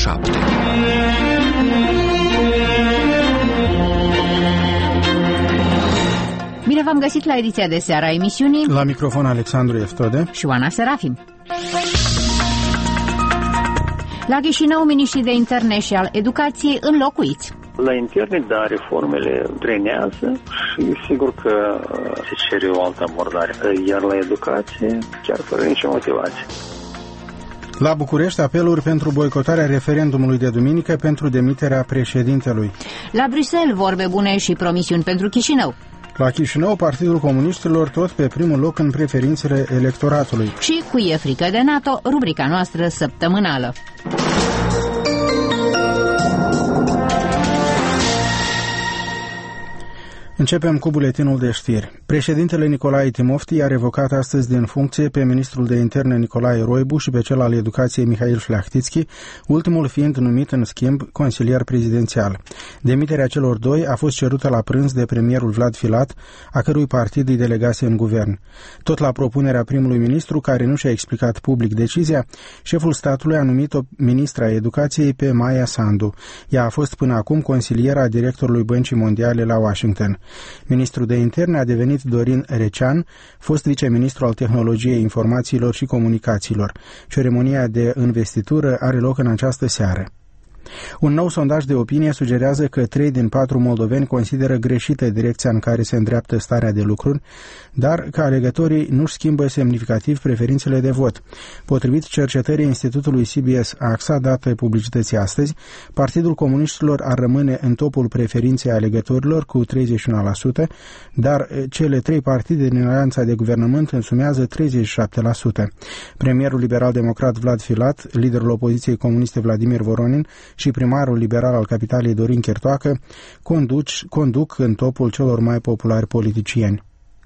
7. Bine v-am găsit la ediția de seară a emisiunii. La microfon Alexandru Eftode și Oana Serafim. La Chișinău, miniștrii de interne și al educației înlocuiți. La interne, da, reformele drenează și sigur că se cere o altă abordare. Iar la educație, chiar fără nicio motivație. La București, apeluri pentru boicotarea referendumului de duminică pentru demiterea președintelui. La Bruxelles, vorbe bune și promisiuni pentru Chișinău. La Chișinău, Partidul Comuniștilor tot pe primul loc în preferințele electoratului. Și cu E frică de NATO, rubrica noastră săptămânală. Începem cu buletinul de știri. Președintele Nicolae Timofti a revocat astăzi din funcție pe ministrul de interne Nicolae Roibu și pe cel al educației Mihail Șleachtitski, ultimul fiind numit în schimb consilier prezidențial. Demiterea celor doi a fost cerută la prânz de premierul Vlad Filat, a cărui partid îi delegase în guvern. Tot la propunerea primului ministru, care nu și-a explicat public decizia, șeful statului a numit-o ministra educației pe Maia Sandu. Ea a fost până acum consiliera directorului Băncii Mondiale la Washington. Ministrul de interne a devenit Dorin Recean, fost viceministru al tehnologiei informațiilor și comunicațiilor. Ceremonia de investitură are loc în această seară. Un nou sondaj de opinie sugerează că 3 din 4 moldoveni consideră greșită direcția în care se îndreaptă starea de lucruri, dar că alegătorii nu-și schimbă semnificativ preferințele de vot. Potrivit cercetării Institutului CBS AXA dată publicității astăzi, Partidul Comuniștilor ar rămâne în topul preferinței alegătorilor cu 31%, dar cele 3 partide din alianța de guvernământ însumează 37%. Premierul liberal-democrat Vlad Filat, liderul opoziției comuniste Vladimir Voronin și primarul liberal al capitalei Dorin Chertoacă conduc în topul celor mai populari politicieni.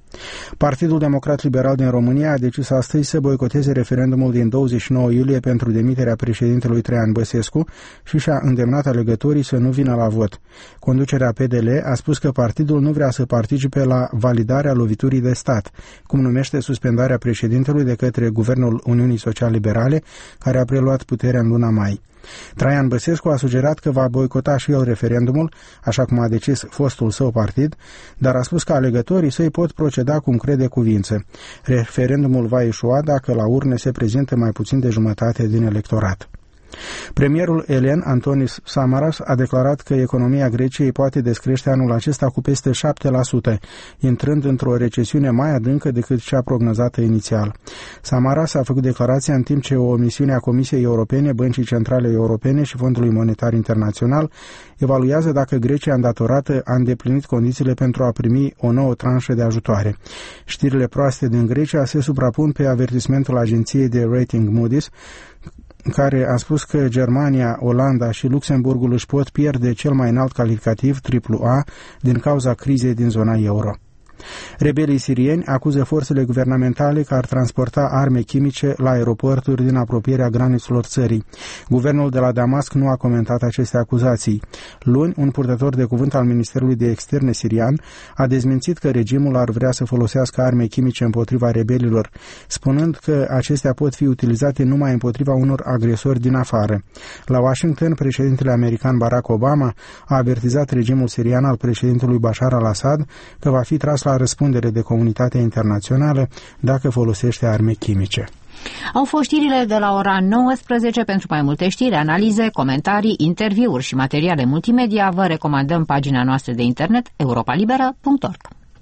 Partidul Democrat Liberal din România a decis astăzi să boicoteze referendumul din 29 iulie pentru demiterea președintelui Traian Băsescu și și-a îndemnat alegătorii să nu vină la vot. Conducerea PDL a spus că partidul nu vrea să participe la validarea loviturii de stat, cum numește suspendarea președintelui de către Guvernul Uniunii Social-Liberale, care a preluat puterea în luna mai. Traian Băsescu a sugerat că va boicota și el referendumul, așa cum a decis fostul său partid, dar a spus că alegătorii săi pot proceda cum crede cuvință. Referendumul va eșua dacă la urne se prezintă mai puțin de jumătate din electorat. Premierul elen Antonis Samaras a declarat că economia Greciei poate descrește anul acesta cu peste 7%, intrând într-o recesiune mai adâncă decât cea prognozată inițial. Samaras a făcut declarația în timp ce o misiune a Comisiei Europene, Băncii Centrale Europene și Fondului Monetar Internațional evaluează dacă Grecia îndatorată a îndeplinit condițiile pentru a primi o nouă tranșă de ajutoare. Știrile proaste din Grecia se suprapun pe avertismentul agenției de rating Moody's, care a spus că Germania, Olanda și Luxemburgul își pot pierde cel mai înalt calificativ AAA din cauza crizei din zona euro. Rebelii sirieni acuză forțele guvernamentale că ar transporta arme chimice la aeroporturi din apropierea granițelor țării. Guvernul de la Damasc nu a comentat aceste acuzații. Luni, un purtător de cuvânt al Ministerului de Externe sirian a dezmințit că regimul ar vrea să folosească arme chimice împotriva rebelilor, spunând că acestea pot fi utilizate numai împotriva unor agresori din afară. La Washington, președintele american Barack Obama a avertizat regimul sirian al președintelui Bashar al-Assad că va fi tras la răspundere de comunitatea internațională dacă folosește arme chimice. Au fost știrile de la ora 19. Pentru mai multe știri, analize, comentarii, interviuri și materiale multimedia, vă recomandăm pagina noastră de internet europalibera.org.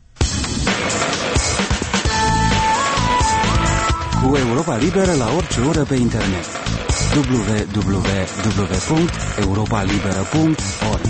Cu Europa Liberă la orice oră pe internet. www.europalibera.org.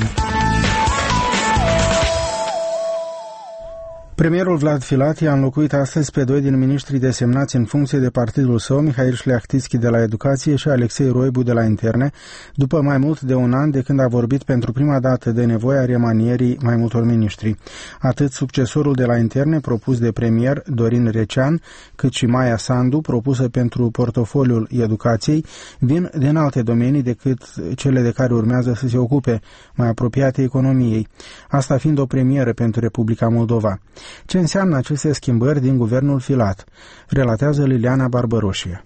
Premierul Vlad Filat i-a înlocuit astăzi pe 2 din miniștrii desemnați în funcție de partidul său, Mihail Șleachtitski de la Educație și Alexei Roibu de la Interne, după mai mult de un an de când a vorbit pentru prima dată de nevoia remanierii mai multor miniștri. Atât succesorul de la Interne, propus de premier Dorin Recean, cât și Maia Sandu, propusă pentru portofoliul Educației, vin din alte domenii decât cele de care urmează să se ocupe, mai apropiate economiei. Asta fiind o premieră pentru Republica Moldova. Ce înseamnă aceste schimbări din guvernul Filat? Relatează Liliana Barbăroșie.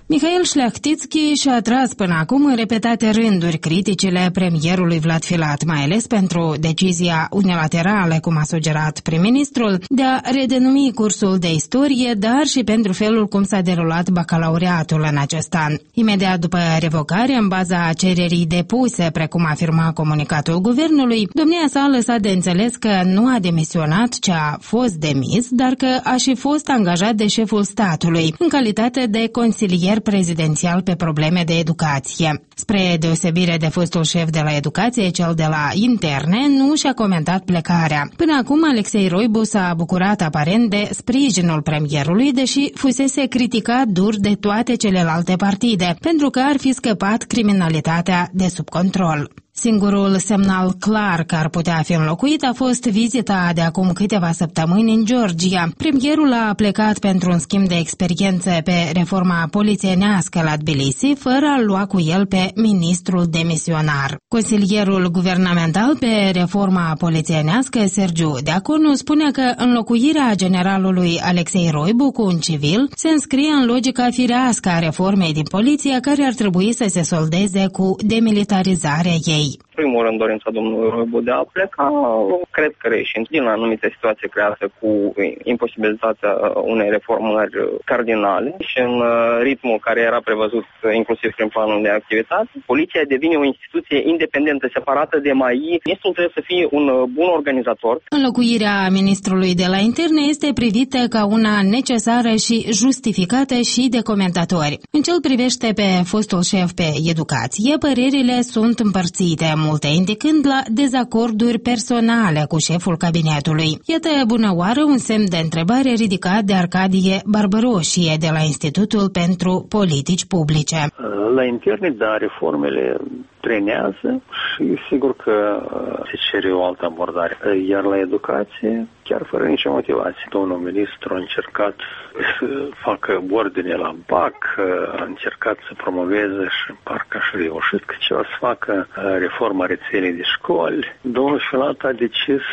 Mihail Șleachtițchi și-a tras până acum în repetate rânduri criticile premierului Vlad Filat, mai ales pentru decizia unilaterală, cum a sugerat prim-ministrul, de a redenumi cursul de istorie, dar și pentru felul cum s-a derulat bacalaureatul în acest an. Imediat după revocare, în baza cererii depuse, precum afirma comunicatul guvernului, domnia sa a lăsat de înțeles că nu a demisionat ce a fost demis, dar că a și fost angajat de șeful statului, în calitate de consilier prezidențial pe probleme de educație. Spre deosebire de fostul șef de la educație, cel de la interne nu și-a comentat plecarea. Până acum, Alexei Roibu s-a bucurat aparent de sprijinul premierului, deși fusese criticat dur de toate celelalte partide, pentru că ar fi scăpat criminalitatea de sub control. Singurul semnal clar că ar putea fi înlocuit a fost vizita de acum câteva săptămâni în Georgia. Premierul a plecat pentru un schimb de experiențe pe reforma polițienească la Tbilisi, fără a lua cu el pe ministrul demisionar. Consilierul guvernamental pe reforma polițienească, Sergiu Deaconu, spune că înlocuirea generalului Alexei Roibu cu un civil se înscrie în logica firească a reformei din poliție, care ar trebui să se soldeze cu demilitarizarea ei. Primul rând, dorința domnului Roibu de a pleca, cred că reieșind din anumite situații create cu imposibilitatea unei reformări cardinale și în ritmul care era prevăzut inclusiv prin planul de activitate, poliția devine o instituție independentă, separată de MAI. Ministrul trebuie să fie un bun organizator. Înlocuirea ministrului de la interne este privită ca una necesară și justificată și de comentatori. În ce îl privește pe fostul șef pe educație, părerile sunt împărțite, multe indicând la dezacorduri personale cu șeful cabinetului. Iată bună oară un semn de întrebare ridicat de Arcadie Barbăroșie de la Institutul pentru Politici Publice. La interne, da, reformele trenează și sigur că se cere o altă abordare. Iar la educație, chiar fără nicio motivație. Domnul ministru a încercat să facă ordine la BAC, a încercat să promoveze și parcă a și reușit că ceva să facă reforma rețelei de școli. Domnul Filat a decis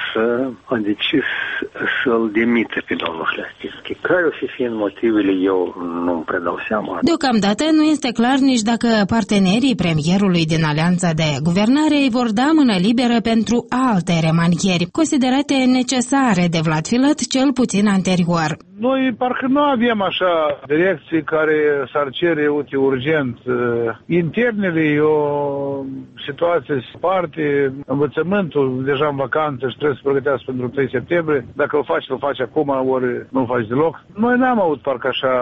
să-l demite pe domnul Șleachtițchi. Care o fi fiind motivele, eu nu-mi predau seama. Deocamdată nu este clar nici dacă partenerii premierului din Alianța de Guvernare îi vor da mână liberă pentru alte remanieri, considerate necesare de Vlad Filat, cel puțin anterior. Noi parcă nu avem așa direcții care s-ar cere urgent. Internele e o situație sparte, învățământul deja în vacanță și trebuie să pregătească pentru 3 septembrie. Dacă îl faci acum, ori nu faci deloc. Noi n-am avut parcă așa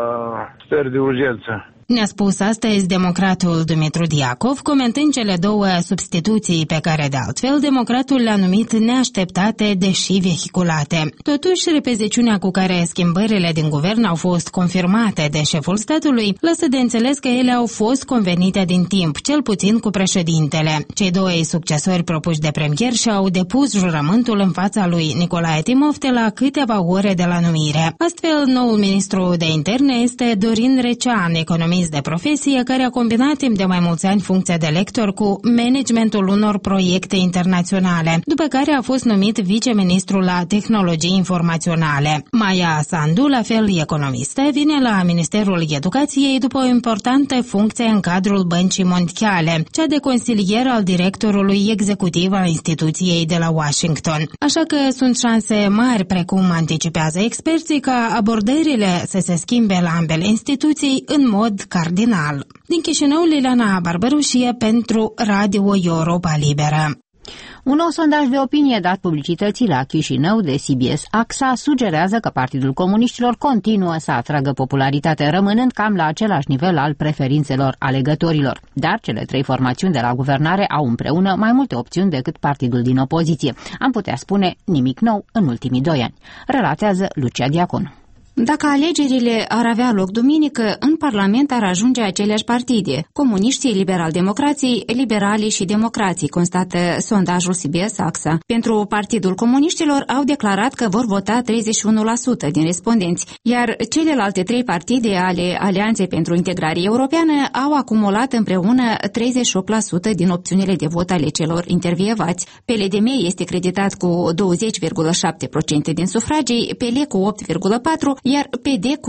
stări de urgență. Ne-a spus astăzi democratul Dumitru Diacov, comentând cele două substituții pe care, de altfel, democratul le-a numit neașteptate, deși vehiculate. Totuși, repeziciunea cu care schimbările din guvern au fost confirmate de șeful statului lăsă de înțeles că ele au fost convenite din timp, cel puțin cu președintele. Cei doi succesori propuși de premier și-au depus jurământul în fața lui Nicolae Timofte la câteva ore de la numire. Astfel, noul ministru de interne este Dorin Recean, economist de profesie, care a combinat timp de mai mulți ani funcția de lector cu managementul unor proiecte internaționale, după care a fost numit viceministru la tehnologii informaționale. Maia Sandu, la fel economistă, vine la Ministerul Educației după o importantă funcție în cadrul Băncii Mondiale, cea de consilier al directorului executiv al instituției de la Washington. Așa că sunt șanse mari, precum anticipează experții, ca abordările să se schimbe la ambele instituții în mod cardinal. Din Chișinău, Liliana Barbărușie pentru Radio Europa Liberă. Un nou sondaj de opinie dat publicității la Chișinău de CBS AXA sugerează că Partidul Comuniștilor continuă să atragă popularitate, rămânând cam la același nivel al preferințelor alegătorilor. Dar cele trei formațiuni de la guvernare au împreună mai multe opțiuni decât partidul din opoziție. Am putea spune nimic nou în ultimii 2 ani. Relatează Lucia Diaconu. Dacă alegerile ar avea loc duminică, în Parlament ar ajunge aceleași partide, comuniștii, liberal-democrații, liberalii și democrații, constată sondajul CBS AXA. Pentru Partidul Comuniștilor au declarat că vor vota 31% din respondenți, iar celelalte 3 partide ale Alianței pentru Integrare Europeană au acumulat împreună 38% din opțiunile de vot ale celor intervievați. PLDM este creditat cu 20,7% din sufragii, PL cu 8,4%, iar PD cu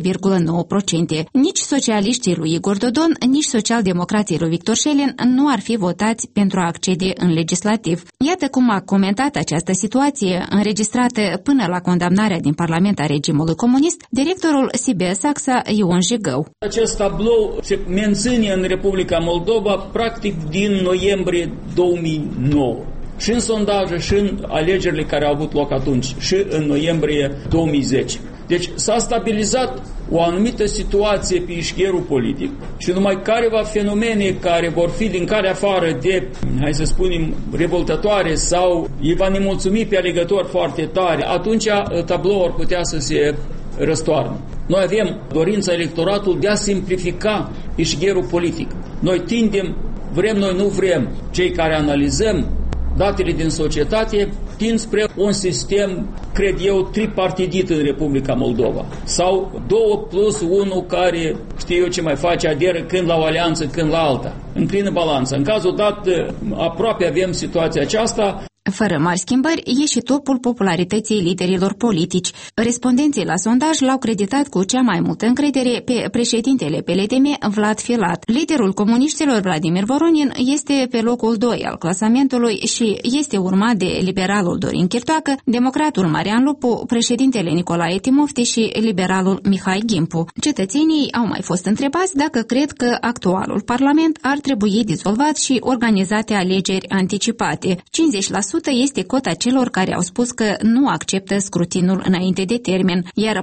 7,9%. Nici socialiștii lui Igor Dodon, nici socialdemocrații lui Victor Șelin nu ar fi votați pentru a accede în legislativ. Iată cum a comentat această situație, înregistrată până la condamnarea din Parlament a regimului comunist, directorul CBS AXA Ion Jigău. Acest tablou se menține în Republica Moldova practic din noiembrie 2009. Și în sondaje, și în alegerile care au avut loc atunci, și în noiembrie 2010. Deci s-a stabilizat o anumită situație pe ișcherul politic și numai careva fenomene care vor fi din care afară de, hai să spunem, revoltătoare sau îi va nemulțumi pe alegători foarte tare, atunci tabloul ar putea să se răstoarnă. Noi avem dorința electoratului de a simplifica ișcherul politic. Noi tindem, vrem noi, nu vrem, cei care analizăm datele din societate tind spre un sistem, cred eu, tripartidit în Republica Moldova. Sau 2+1 care, știu eu ce mai face, aderă când la o alianță, când la alta. În plină balanță. În cazul dat, aproape avem situația aceasta. Fără mari schimbări, e și topul popularității liderilor politici. Respondenții la sondaj l-au creditat cu cea mai multă încredere pe președintele PLDM, Vlad Filat. Liderul comuniștilor, Vladimir Voronin, este pe locul 2 al clasamentului și este urmat de liberalul Dorin Chirtoacă, democratul Marian Lupu, președintele Nicolae Timofti și liberalul Mihai Gimpu. Cetățenii au mai fost întrebați dacă cred că actualul parlament ar trebui dizolvat și organizate alegeri anticipate. 50% este cota celor care au spus că nu acceptă scrutinul înainte de termen, iar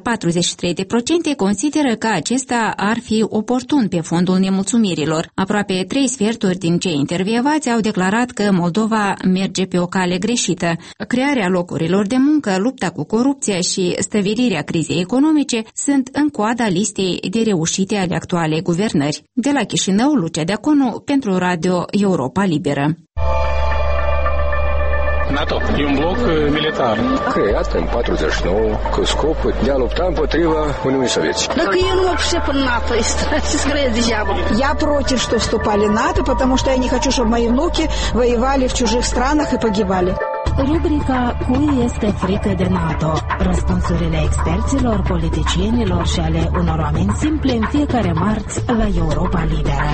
43% consideră că acesta ar fi oportun pe fondul nemulțumirilor. Aproape 3 sferturi din cei intervievați au declarat că Moldova merge pe o cale greșită. Crearea locurilor de muncă, lupta cu corupția și stăvilirea crizei economice sunt în coada listei de reușite ale actualei guvernări. De la Chișinău, Lucia Deaconu, pentru Radio Europa Liberă. NATO e un bloc militar creat în 49 cu scopul de a lupta împotriva Uniunii Sovietice. Dacă eu nu вообще по НАТО, Я против, что вступали в НАТО, потому что я не хочу, чтобы мои внуки воевали в чужих странах и погибали. Rubrica Cui este frică de NATO? Răspunsurile experților, politicienilor și ale unor oameni simple în fiecare marți la Europa Liberă.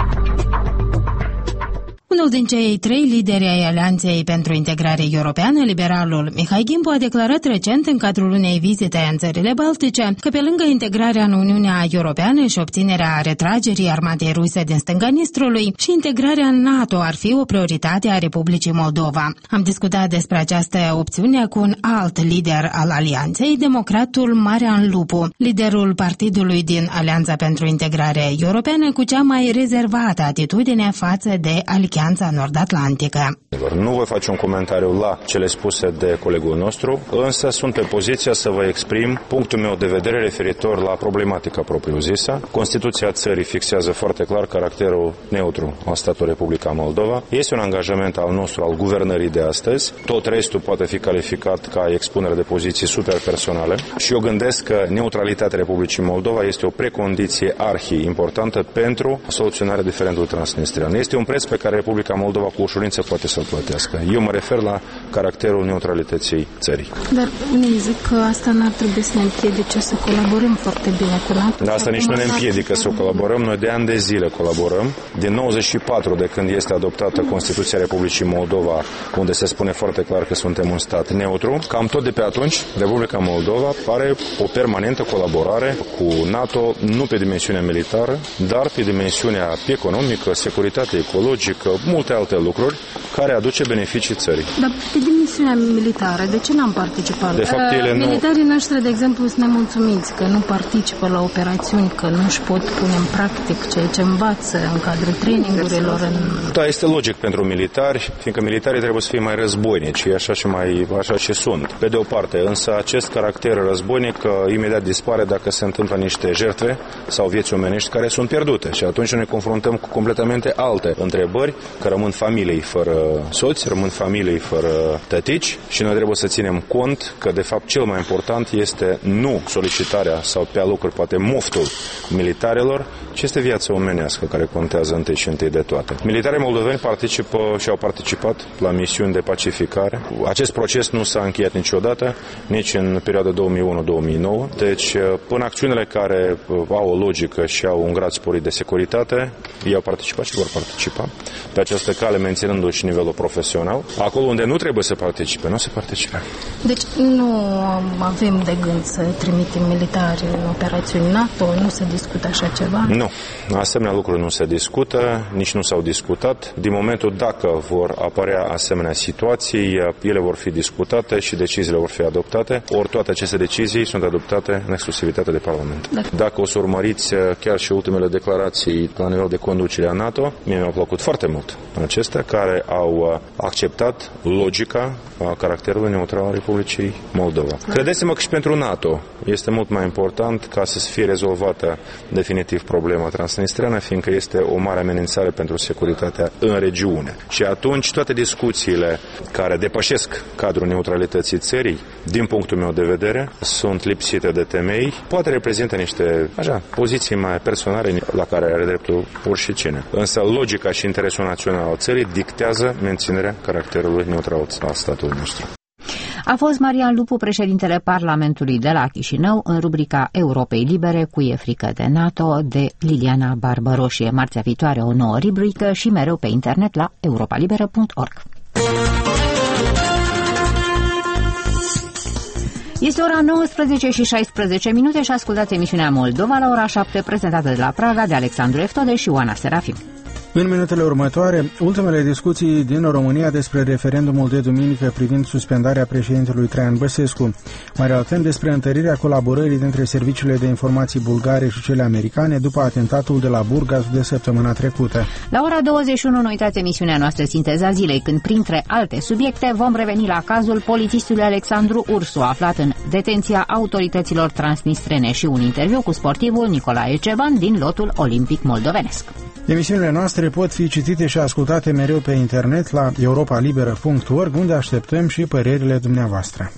Unul din cei 3 lideri ai Alianței pentru Integrare Europeană, liberalul Mihai Gimpu, a declarat recent în cadrul unei vizite în țările Baltice că pe lângă integrarea în Uniunea Europeană și obținerea retragerii armatei ruse din stânga Nistrului și integrarea în NATO ar fi o prioritate a Republicii Moldova. Am discutat despre această opțiune cu un alt lider al Alianței, democratul Marian Lupu, liderul partidului din Alianța pentru Integrare Europeană cu cea mai rezervată atitudine față de Alianța Nord-Atlantică. Nu voi face un comentariu la cele spuse de colegul nostru, însă sunt pe poziția să vă exprim punctul meu de vedere referitor la problematica propriu-zisă. Constituția țării fixează foarte clar caracterul neutru al statului Republica Moldova. Este un angajament al nostru, al guvernării de astăzi. Tot restul poate fi calificat ca expunere de poziții superpersonale și eu gândesc că neutralitatea Republicii Moldova este o precondiție importantă pentru soluționarea diferendului transnistrian. Este un preț pe care Republica Moldova cu ușurință poate să-l plătească. Eu mă refer la caracterul neutralității țării. Dar unii zic că asta n-ar trebui să ne împiedice să colaborăm foarte bine cu NATO. Dar asta nici nu ne împiedică să colaborăm. Noi de ani de zile colaborăm. Din 94, de când este adoptată Constituția Republicii Moldova, unde se spune foarte clar că suntem un stat neutru, cam tot de pe atunci, Republica Moldova pare o permanentă colaborare cu NATO, nu pe dimensiunea militară, dar pe dimensiunea economică, securitate ecologică, multe alte lucruri care aduce beneficii țării. Dar pe dimensiunea militară, de ce n-am participat? De fapt, militarii noștri, de exemplu, sunt nemulțumiți că nu participă la operațiuni, că nu își pot pune în practic ceea ce învață în cadrul trainingurilor. Da, este logic pentru militari, fiindcă militarii trebuie să fie mai războinici, așa și sunt. Pe de o parte, însă acest caracter războinic imediat dispare dacă se întâmplă niște jertfe sau vieți omenești care sunt pierdute și atunci ne confruntăm cu completamente alte întrebări, că rămân familii fără soți, rămân familii fără tătici, politici și noi trebuie să ținem cont că, de fapt, cel mai important este nu solicitarea sau pe alocuri, poate moftul militarilor, ci este viața omenească care contează întâi și întâi de toate. Militarii moldoveni participă și au participat la misiuni de pacificare. Acest proces nu s-a încheiat niciodată, nici în perioada 2001-2009. Deci, până acțiunile care au o logică și au un grad sporit de securitate, ei au participat și vor participa. Pe această cale, menținându-și nivelul profesional. Acolo unde nu trebuie să participe, nu se participe. Deci nu avem de gând să trimitem militari în operațiuni NATO, nu se discută așa ceva? Nu. Asemenea lucruri nu se discută, nici nu s-au discutat. Din momentul dacă vor apărea asemenea situații, ele vor fi discutate și deciziile vor fi adoptate, ori toate aceste decizii sunt adoptate în exclusivitate de Parlament. Dacă o să urmăriți chiar și ultimele declarații la nivel de conducere a NATO, mie mi-au plăcut foarte mult acestea, care au acceptat logica caracterului neutral al Republicii Moldova. Credeți-mă că și pentru NATO este mult mai important ca să fie rezolvată definitiv problema transnistreană, fiindcă este o mare amenințare pentru securitatea în regiune. Și atunci toate discuțiile care depășesc cadrul neutralității țării, din punctul meu de vedere, sunt lipsite de temei. Poate reprezintă niște poziții mai personale la care are dreptul oricine. Însă logica și interesul național al țării dictează menținerea caracterului neutral al statului nostru. A fost Marian Lupu, președintele Parlamentului de la Chișinău, în rubrica Europei Libere, cu e frică de NATO, de Liliana Barbăroșie. Marțea viitoare o nouă rubrică și mereu pe internet la europalibera.org. Este ora 19:16 și ascultați emisiunea Moldova la ora 7, prezentată de la Praga de Alexandru Eftode și Oana Serafim. În minutele următoare, ultimele discuții din România despre referendumul de duminică privind suspendarea președintelui Traian Băsescu. Mai atent despre întărirea colaborării dintre serviciile de informații bulgare și cele americane după atentatul de la Burgas de săptămâna trecută. La ora 21 nu uitați emisiunea noastră Sinteza Zilei, când printre alte subiecte vom reveni la cazul polițistului Alexandru Ursu, aflat în detenția autorităților transnistrene, și un interviu cu sportivul Nicolae Ceban din lotul olimpic moldovenesc. Emisiunile noastre pot fi citite și ascultate mereu pe internet la europalibera.org, unde așteptăm și părerile dumneavoastră.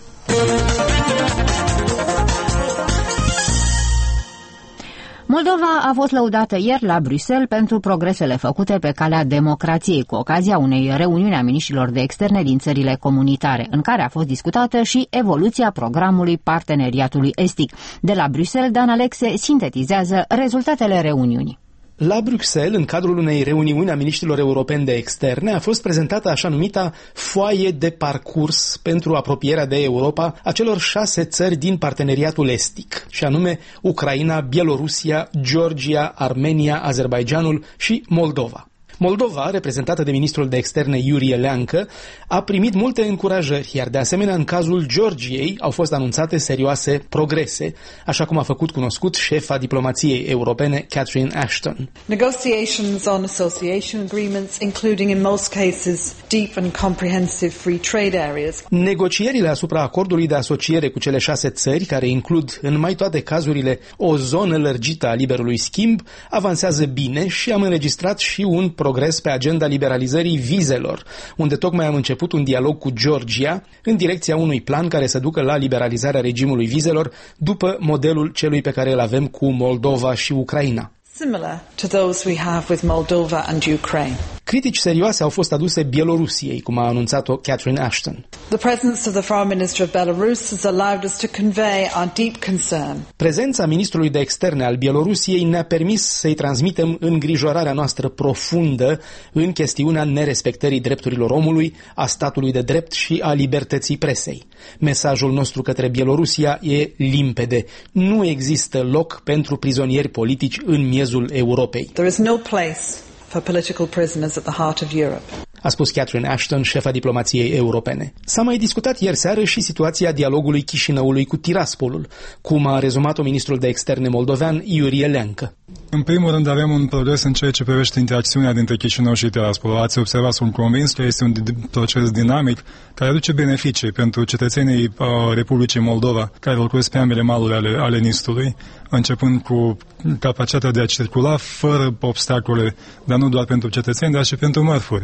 Moldova a fost lăudată ieri la Bruxelles pentru progresele făcute pe calea democrației, cu ocazia unei reuniuni a miniștrilor de externe din țările comunitare, în care a fost discutată și evoluția programului parteneriatului estic. De la Bruxelles, Dan Alexe sintetizează rezultatele reuniunii. La Bruxelles, în cadrul unei reuniuni a miniștrilor europeni de externe, a fost prezentată așa numita foaie de parcurs pentru apropierea de Europa a celor 6 țări din parteneriatul estic, și anume Ucraina, Bielorusia, Georgia, Armenia, Azerbaidjanul și Moldova. Moldova, reprezentată de ministrul de externe Iurie Leancă, a primit multe încurajări, iar de asemenea în cazul Georgiei au fost anunțate serioase progrese, așa cum a făcut cunoscut șefa diplomației europene Catherine Ashton. Negotiations on association agreements, including in most cases deep and comprehensive free trade areas. Negocierile asupra acordului de asociere cu cele 6 țări, care includ în mai toate cazurile o zonă lărgită a liberului schimb, avansează bine și am înregistrat și un progres pe agenda liberalizării vizelor, unde tocmai am început un dialog cu Georgia în direcția unui plan care să ducă la liberalizarea regimului vizelor după modelul celui pe care îl avem cu Moldova și Ucraina. Similar to those we have with Moldova and Ukraine. Critici serioase au fost aduse Bielorusiei, cum a anunțat-o Catherine Ashton. The presence of the Foreign Minister of Belarus has allowed us to convey our deep concern. Prezența ministrului de externe al Bielorusiei ne-a permis să-i transmitem îngrijorarea noastră profundă în chestiunea nerespectării drepturilor omului, a statului de drept și a libertății presei. Mesajul nostru către Bielorusia e limpede. Nu există loc pentru prizonieri politici în miezul Europei. There is no place for political prisoners at the heart of Europe. A spus Catherine Ashton, șefa diplomației europene. S-a mai discutat ieri seară și situația dialogului Chișinăului cu Tiraspolul, cum a rezumat-o ministrul de externe moldovean Iurie Leancă. În primul rând avem un progres în ceea ce privește interacțiunea dintre Chișinău și Tiraspol. Ați observat, sunt convins că este un proces dinamic care aduce beneficii pentru cetățenii Republicii Moldova care locuiesc pe ambele maluri ale Nistrului, începând cu capacitatea de a circula fără obstacole, dar nu doar pentru cetățeni, dar și pentru mărfuri. Ministrul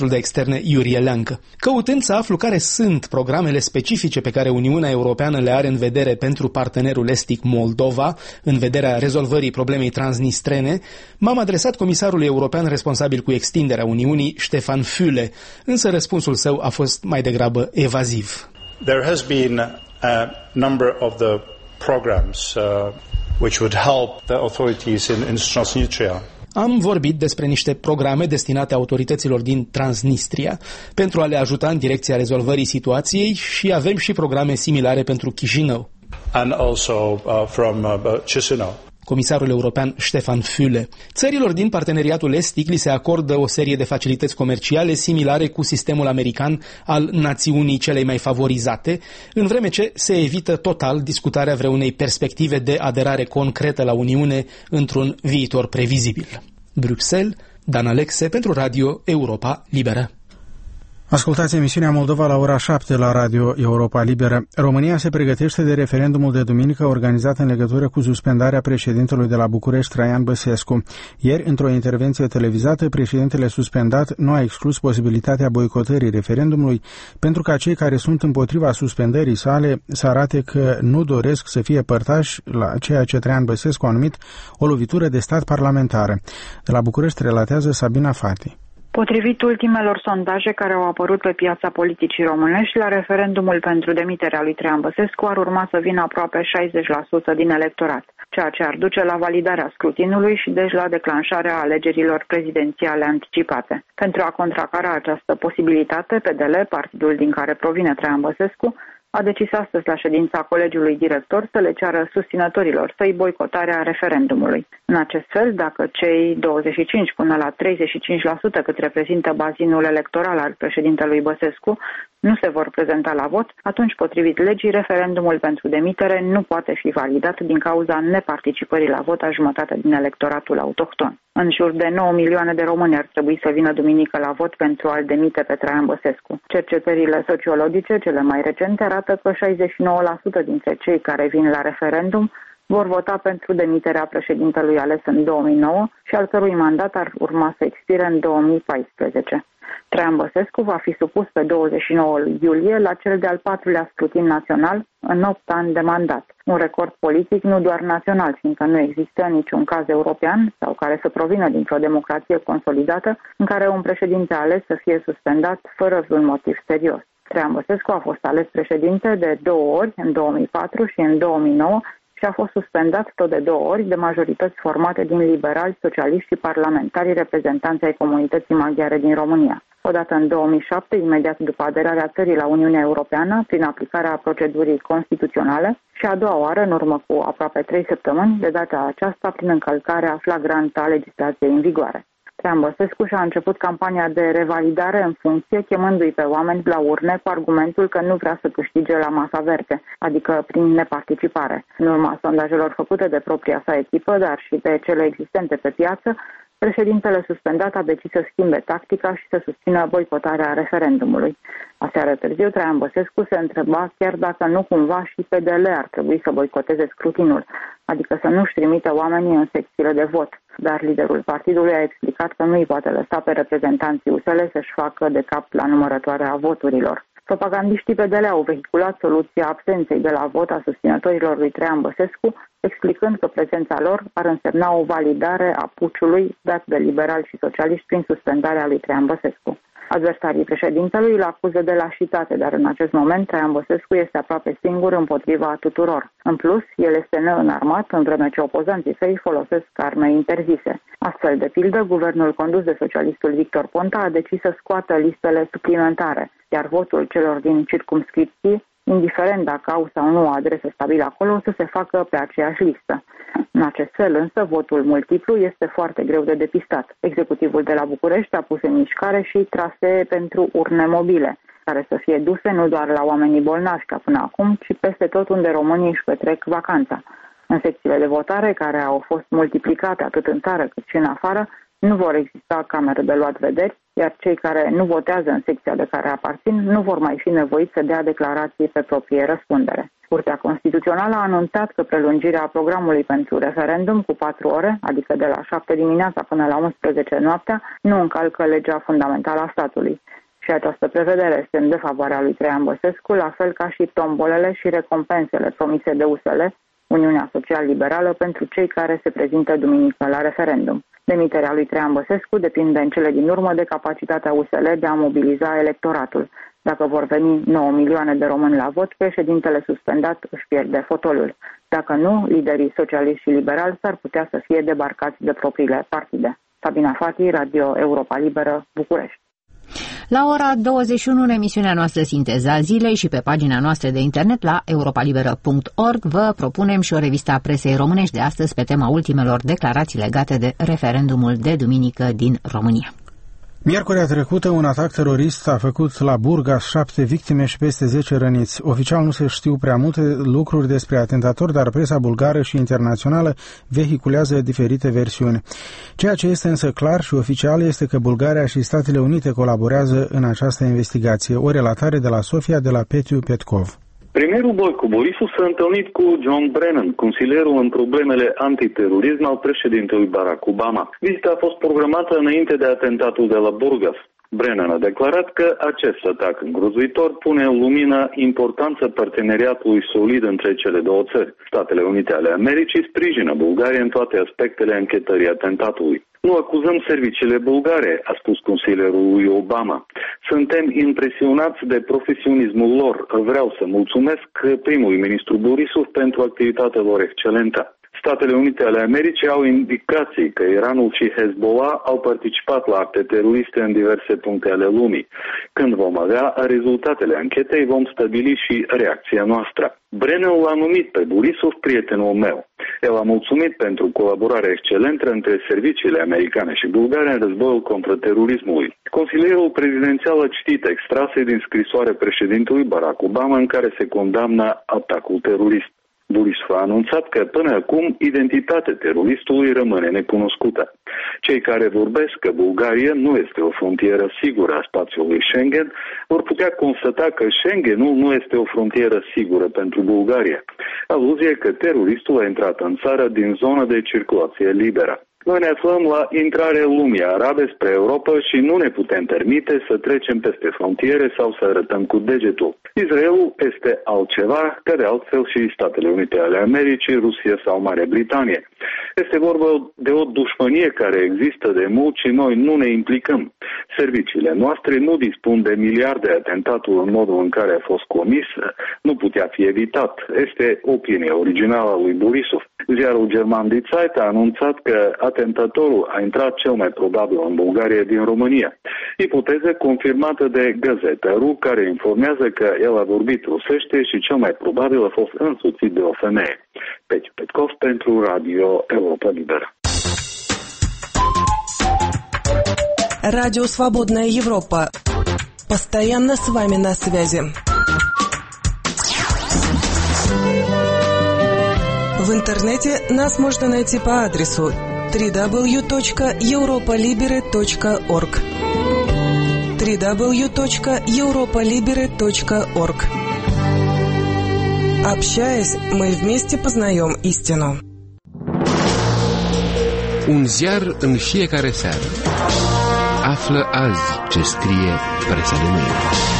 ministrul de externe Iurie Leancă. Căutând să aflu care sunt programele specifice pe care Uniunea Europeană le are în vedere pentru partenerul estic Moldova, în vederea rezolvării problemei transnistrene, m-am adresat comisarului european responsabil cu extinderea Uniunii, Stefan Füle, însă răspunsul său a fost mai degrabă evaziv. There has been a number of the programs which would help the authorities in Transnistria. Am vorbit despre niște programe destinate autorităților din Transnistria pentru a le ajuta în direcția rezolvării situației și avem și programe similare pentru Chișinău. And also from Chișinău. Comisarul european Stefan Füle. Țărilor din parteneriatul estic li se acordă o serie de facilități comerciale similare cu sistemul american al națiunii celei mai favorizate, în vreme ce se evită total discutarea vreunei perspective de aderare concretă la Uniune într-un viitor previzibil. Bruxelles, Dan Alexe pentru Radio Europa Liberă. Ascultați emisiunea Moldova la ora 7 la Radio Europa Liberă. România se pregătește de referendumul de duminică organizat în legătură cu suspendarea președintelui de la București, Traian Băsescu. Ieri, într-o intervenție televizată, președintele suspendat nu a exclus posibilitatea boicotării referendumului pentru ca cei care sunt împotriva suspendării sale să arate că nu doresc să fie părtași la ceea ce Traian Băsescu a numit o lovitură de stat parlamentară. De la București relatează Sabina Fati. Potrivit ultimelor sondaje care au apărut pe piața politicii românești, la referendumul pentru demiterea lui Traian Băsescu ar urma să vină aproape 60% din electorat, ceea ce ar duce la validarea scrutinului și deci la declanșarea alegerilor prezidențiale anticipate. Pentru a contracara această posibilitate, PDL, partidul din care provine Traian Băsescu, a decis astăzi la ședința colegiului director să le ceară susținătorilor săi boicotarea referendumului. În acest fel, dacă cei 25 până la 35% cât reprezintă bazinul electoral al președintelui Băsescu nu se vor prezenta la vot, atunci, potrivit legii, referendumul pentru demitere nu poate fi validat din cauza neparticipării la vot a jumătate din electoratul autohton. În jur de 9 milioane de români ar trebui să vină duminică la vot pentru a-l demite pe Traian Băsescu. Cercetările sociologice cele mai recente arată că 69% dintre cei care vin la referendum vor vota pentru demiterea președintelui ales în 2009 și al cărui mandat ar urma să expire în 2014. Traian Băsescu va fi supus pe 29 iulie la cel de-al 4-lea scrutin național în 8 ani de mandat. Un record politic nu doar național, fiindcă nu există niciun caz european sau care să provină dintr-o democrație consolidată în care un președinte ales să fie suspendat fără vreun motiv serios. Traian Băsescu a fost ales președinte de 2 ori, în 2004 și în 2009, și a fost suspendat tot de 2 ori de majorități formate din liberali, socialiști și parlamentarii reprezentanți ai comunității maghiare din România. Odată în 2007, imediat după aderarea țării la Uniunea Europeană, prin aplicarea procedurii constituționale, și a doua oară, în urmă cu aproape 3 săptămâni, de data aceasta prin încălcarea flagrantă a legislației în vigoare. Traian Băsescu și-a început campania de revalidare în funcție, chemându-i pe oameni la urne cu argumentul că nu vrea să câștige la masa verde, adică prin neparticipare. În urma sondajelor făcute de propria sa echipă, dar și de cele existente pe piață, președintele suspendat a decis să schimbe tactica și să susțină boicotarea referendumului. Aseară târziu, Traian Băsescu se întreba chiar dacă nu cumva și PDL ar trebui să boicoteze scrutinul, adică să nu-și trimită oamenii în secțiile de vot. Dar liderul partidului a explicat că nu îi poate lăsa pe reprezentanții USL să-și facă de cap la numărătoarea voturilor. Propagandiștii PDL au vehiculat soluția absenței de la vot a susținătorilor lui Traian Băsescu, explicând că prezența lor ar însemna o validare a puciului dat de liberali și socialiști prin suspendarea lui Traian Băsescu. Adversarii președintelui îl acuză de lașitate, dar în acest moment Traian Băsescu este aproape singur împotriva tuturor. În plus, el este neînarmat, în vreme ce opozanții săi folosesc arme interzise. Astfel, de pildă, guvernul condus de socialistul Victor Ponta a decis să scoată listele suplimentare, iar votul celor din circumscripții, indiferent dacă au sau nu o adresă stabilă acolo, să se facă pe aceeași listă. În acest fel, însă, votul multiplu este foarte greu de depistat. Executivul de la București a pus în mișcare și trasee pentru urne mobile, care să fie duse nu doar la oamenii bolnavi ca până acum, ci peste tot unde românii își petrec vacanța. În secțiile de votare, care au fost multiplicate atât în țară cât și în afară, nu vor exista camere de luat vederi, iar cei care nu votează în secția de care aparțin nu vor mai fi nevoiți să dea declarații pe proprie răspundere. Curtea Constituțională a anunțat că prelungirea programului pentru referendum cu 4 ore, adică de la 7 dimineața până la 11 noaptea, nu încalcă legea fundamentală a statului. Și această prevedere este în defavoarea lui Traian Băsescu, la fel ca și tombolele și recompensele promise de USL, Uniunea Social-Liberală, pentru cei care se prezintă duminică la referendum. Demiterea lui Traian Băsescu depinde în cele din urmă de capacitatea USL de a mobiliza electoratul. Dacă vor veni 9 milioane de români la vot, președintele suspendat își pierde fotoliul. Dacă nu, liderii socialiști și liberali s-ar putea să fie debarcați de propriile partide. Sabina Fati, Radio Europa Liberă, București. La ora 21 în emisiunea noastră Sinteza Zilei și pe pagina noastră de internet la europalibera.org vă propunem și o revistă a presei românești de astăzi pe tema ultimelor declarații legate de referendumul de duminică din România. Miercurea trecută, un atac terorist a făcut la Burgas 7 victime și peste 10 răniți. Oficial nu se știu prea multe lucruri despre atentator, dar presa bulgară și internațională vehiculează diferite versiuni. Ceea ce este însă clar și oficial este că Bulgaria și Statele Unite colaborează în această investigație. O relatare de la Sofia, de la Petiu Petkov. Premierul Boico Borisov s-a întâlnit cu John Brennan, consilierul în problemele antiterorism al președintelui Barack Obama. Vizita a fost programată înainte de atentatul de la Burgas. Brennan a declarat că acest atac îngrozitor pune în lumină importanța parteneriatului solid între cele două țări. Statele Unite ale Americii sprijină Bulgaria în toate aspectele anchetării atentatului. Nu acuzăm serviciile bulgare, a spus consilierul lui Obama. Suntem impresionați de profesionismul lor. Vreau să mulțumesc primului ministru Borisov pentru activitatea lor excelentă. Statele Unite ale Americii au indicații că Iranul și Hezbollah au participat la acte teroriste în diverse puncte ale lumii. Când vom avea rezultatele anchetei, vom stabili și reacția noastră. Brennan l-a numit pe Borisov prietenul meu. El a mulțumit pentru colaborarea excelentă între serviciile americane și bulgare în războiul contra terorismului. Consilierul prezidențial a citit extrase din scrisoarea președintelui Barack Obama în care se condamnă atacul terorist. Borisov a anunțat că până acum identitatea teroristului rămâne necunoscută. Cei care vorbesc că Bulgaria nu este o frontieră sigură a spațiului Schengen vor putea constata că Schengenul nu este o frontieră sigură pentru Bulgaria. Aluzie că teroristul a intrat în țară din zona de circulație liberă. Noi ne aflăm la intrarea lumii arabe spre Europa și nu ne putem permite să trecem peste frontiere sau să arătăm cu degetul. Israelul este altceva, ca de altfel și Statele Unite ale Americii, Rusia sau Marea Britanie. Este vorba de o dușmănie care există de mult și noi nu ne implicăm. Serviciile noastre nu dispun de miliarde. Atentatul în modul în care a fost comis nu putea fi evitat. Este opinia originală a lui Borisov. Ziarul german Die Zeit a anunțat că atentatorul a intrat cel mai probabil în Bulgaria din România. Ipoteză confirmată de Gazeta.ru, care informează că el a vorbit rusește și cel mai probabil a fost însoțit de o femeie. Petiu Petkov pentru Radio Europa Liberă. Радио «Свободная Европа». Постоянно с вами на связи. В интернете нас можно найти по адресу www.europolibere.org www.europolibere.org. Общаясь, мы вместе познаем истину. Un ziar în fiecare seară. Află azi ce scrie presa de mâine.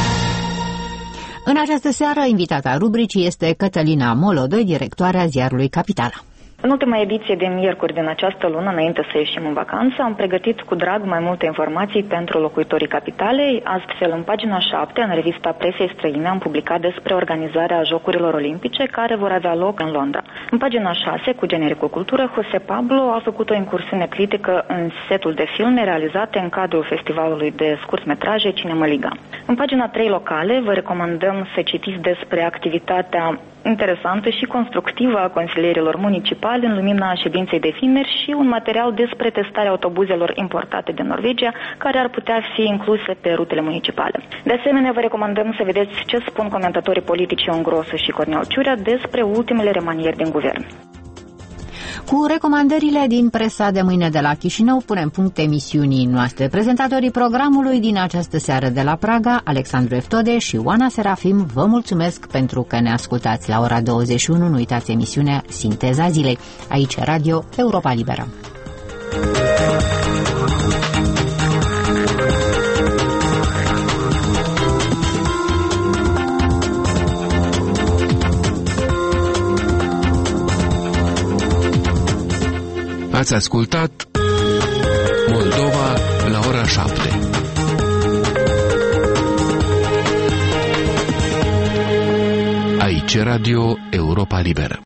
În această seară, invitata rubricii este Cătălina Molodoi, directoarea ziarului Capitala. În ultima ediție de miercuri din această lună, înainte să ieșim în vacanță, am pregătit cu drag mai multe informații pentru locuitorii capitalei. Astfel, în pagina 7, în revista presei străine, am publicat despre organizarea Jocurilor Olimpice, care vor avea loc în Londra. În pagina 6, cu genericul cultură, Jose Pablo a făcut o incursiune critică în setul de filme realizate în cadrul festivalului de scurtmetraje Cinema Liga. În pagina 3 locale, vă recomandăm să citiți despre activitatea interesantă și constructivă a consilierilor municipali în lumina ședinței de vineri și un material despre testarea autobuzelor importate din Norvegia, care ar putea fi incluse pe rutele municipale. De asemenea, vă recomandăm să vedeți ce spun comentatorii politici Ion Grosu și Cornel Ciurea despre ultimele remanieri din guvern. Cu recomandările din presa de mâine de la Chișinău punem punct emisiunii noastre. Prezentatorii programului din această seară de la Praga, Alexandru Eftode și Oana Serafim, vă mulțumesc pentru că ne ascultați. La ora 21, nu uitați emisiunea Sinteza Zilei. Aici Radio Europa Liberă. Ați ascultat Moldova la ora 7. Aici Radio Europa Liberă.